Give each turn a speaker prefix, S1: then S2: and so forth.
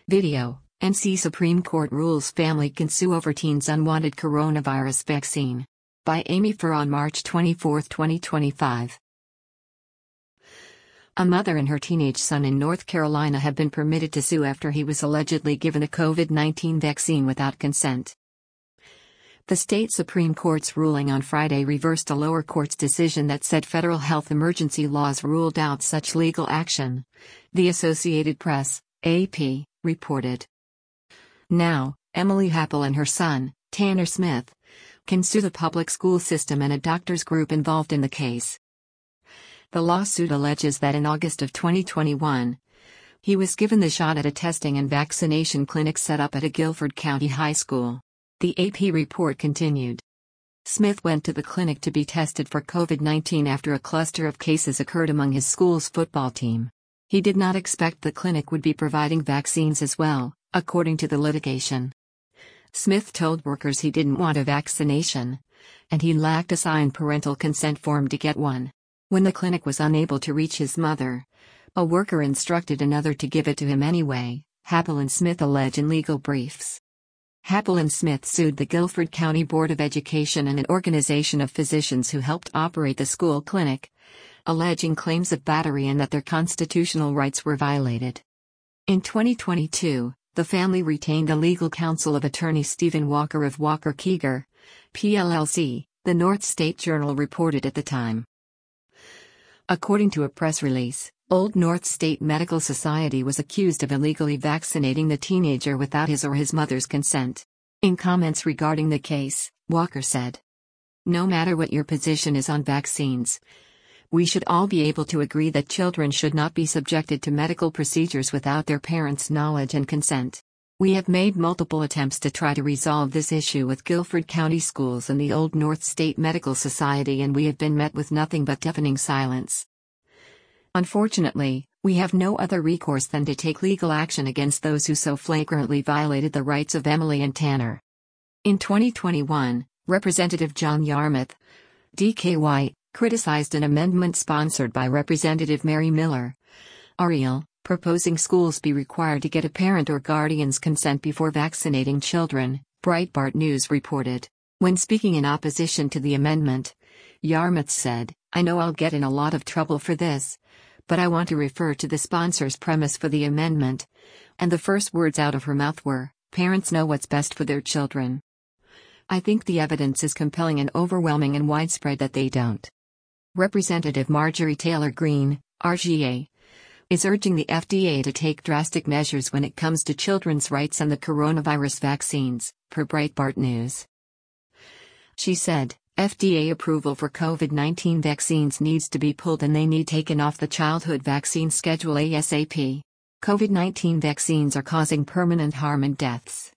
S1: Video: NC Supreme Court rules family can sue over teen's unwanted coronavirus vaccine. By Amy Furr on March 24, 2025. A mother and her teenage son in North Carolina have been permitted to sue after he was allegedly given a COVID-19 vaccine without consent. The state Supreme Court's ruling on Friday reversed a lower court's decision that said federal health emergency laws ruled out such legal action, the Associated Press, AP, reported. Now, Emily Happel and her son, Tanner Smith, can sue the public school system and a doctors group involved in the case. The lawsuit alleges that in August of 2021, he was given the shot at a testing and vaccination clinic set up at a Guilford County high school. The AP report continued. Smith went to the clinic to be tested for COVID-19 after a cluster of cases occurred among his school's football team. He did not expect the clinic would be providing vaccines as well, according to the litigation. Smith told workers he didn't want a vaccination, and he lacked a signed parental consent form to get one. When the clinic was unable to reach his mother, a worker instructed another to give it to him anyway, Happel and Smith allege in legal briefs. Happel and Smith sued the Guilford County Board of Education and an organization of physicians who helped operate the school clinic, alleging claims of battery and that their constitutional rights were violated. In 2022, the family retained the legal counsel of attorney Stephen Walker of Walker Keeger, PLLC, the North State Journal reported at the time. According to a press release, Old North State Medical Society was accused of illegally vaccinating the teenager without his or his mother's consent. In comments regarding the case, Walker said, "No matter what your position is on vaccines, we should all be able to agree that children should not be subjected to medical procedures without their parents' knowledge and consent. We have made multiple attempts to try to resolve this issue with Guilford County Schools and the Old North State Medical Society, and we have been met with nothing but deafening silence. Unfortunately, we have no other recourse than to take legal action against those who so flagrantly violated the rights of Emily and Tanner." In 2021, Representative John Yarmuth, DKY, criticized an amendment sponsored by Representative Mary Miller, Ariel, proposing schools be required to get a parent or guardian's consent before vaccinating children, Breitbart News reported. When speaking in opposition to the amendment, Yarmuth said, "I know I'll get in a lot of trouble for this, but I want to refer to the sponsor's premise for the amendment," and the first words out of her mouth were, "Parents know what's best for their children. I think the evidence is compelling and overwhelming and widespread that they don't." Representative Marjorie Taylor Greene, RGA, is urging the FDA to take drastic measures when it comes to children's rights and the coronavirus vaccines, per Breitbart News. She said, FDA approval for COVID-19 vaccines needs to be pulled and they need taken off the childhood vaccine schedule ASAP. COVID-19 vaccines are causing permanent harm and deaths.